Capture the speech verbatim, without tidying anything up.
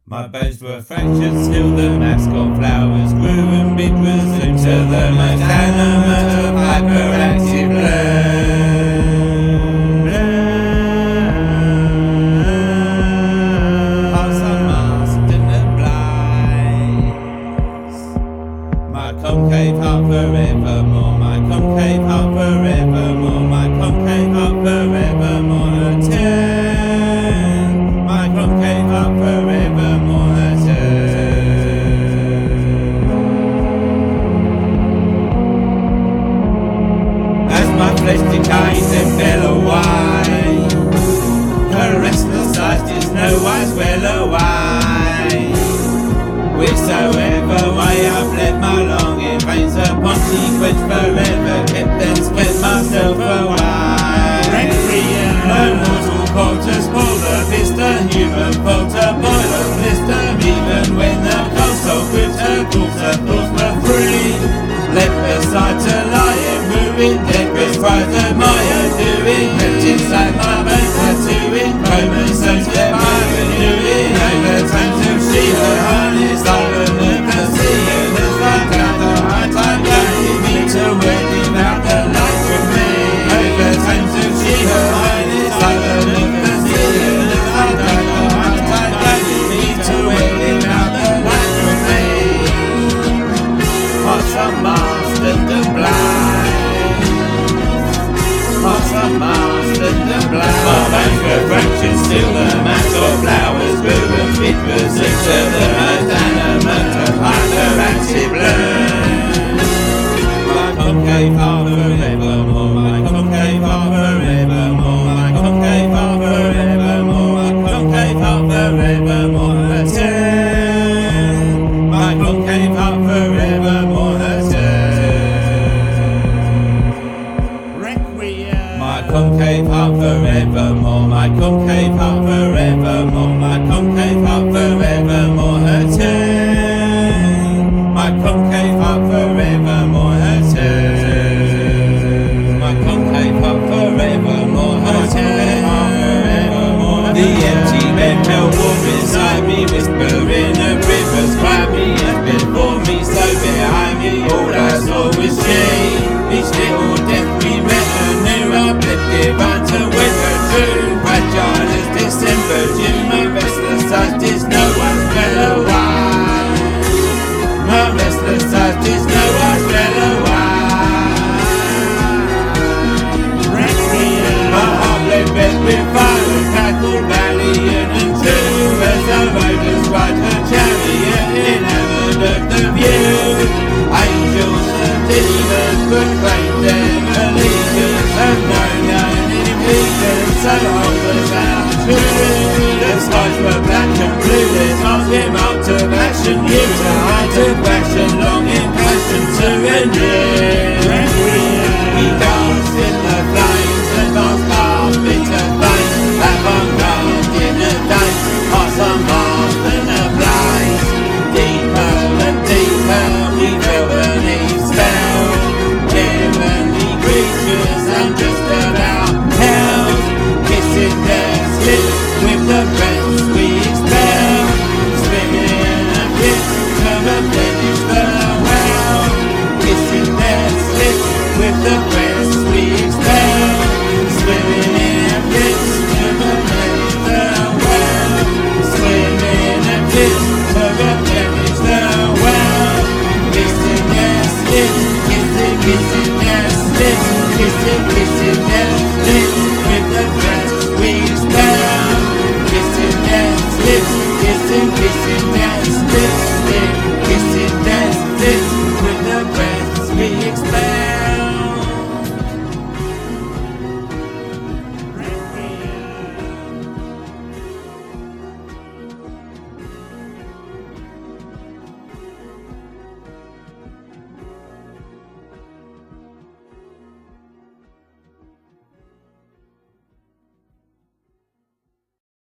My bones were fractured, still the mascot flowers grew, and bid was into the most animate of hyperactive bloom. Hearts unmasked in the blinds. My concave heart forevermore, my concave heart forevermore, my concave heart forevermore. Attend my concave heart forevermore. My flesh decays and fell away. Her restless eyes is no wise well away. Whichsoever way I've led my longing veins upon sequence forever, kept and spent myself away. Requiem, no mortal poultice, polar vista, human poulter, boiler blister, even when the console grips her thoughts, her thoughts were free. Left beside to lie and moving, dead was cries of my undoing. Crept inside my bones, tattooing, coma so step I renewing. Over time to see her harness, silent of the sea, and as I down the high tide guiding me to wedding out the light with me. Over time to see her harness, silent of the sea, and as I down the high tide guiding me to wedding out the light with me. Hearts unmasked and the blind, hearts unmasked and the blind. My bones were fractured, still the mass of flowers grew, and it was into the most animate of hyperactive bloom. My concave heart forevermore, my concave heart forevermore, my concave heart forevermore, my concave heart forevermore. Attend my concave heart forevermore. My concave heart forevermore, my concave heart forevermore, my concave heart forevermore. Attend my concave heart forevermore. Attend my concave heart forevermore. Attend the empty bed fell warm inside me, whispering of rivers cry me, and before me, so behind me, all I saw was she. Each little death we met anew, uplifted unto winter true. Fragile as December June, my restless eyes is no one fell away. My restless eyes is no one fell away. My heart bled red with fire and crackled valiant and true, as the riders ride her chariot, enamoured of the view. Angels and demons proclaim their allegiance, and no known impedance, so hold us out true. The skies were black and blue, there's nothing out of action, you to height of passion, longing passion to renew. We dance in the flames, advance past bitter flames, avant-garde in the days, hearts unmasked and ablaze. Deeper and deeper we feel beneath spell, heavenly creatures and just about hell, kissing their lips with the breaths we expel, swimming a kiss to replenish the well, kissing their lips with the breaths we expel, swimming in a kiss to replenish the well, swimming a kiss to replenish the well, kissing their lips, kissing, kissing their lips, kissing, kissing their lips with the breaths we expel, kissing their lips, kissing, kissing their